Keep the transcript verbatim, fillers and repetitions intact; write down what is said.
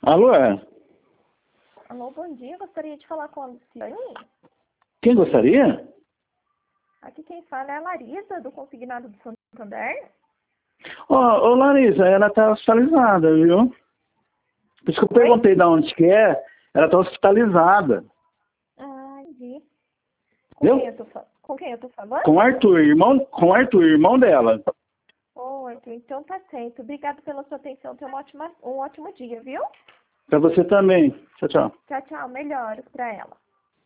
Alô, é? Alô, bom dia. Gostaria de falar com a Luciane. Quem gostaria? Aqui quem fala é a Larissa, do Consignado do Santander. Ô, ô Larissa, ela tá hospitalizada, viu? Por isso que eu Oi? perguntei de onde que é. Ela tá hospitalizada. Ah, entendi. Com Viu? quem eu tô, fa- com quem eu tô falando? Com o Arthur, irmão, com o Arthur, irmão dela. Ô, Arthur, então tá certo. Obrigado pela sua atenção. Tenha uma ótima, um ótimo dia, viu? Pra você também. Tchau, tchau. Tchau, tchau. Melhoras pra ela.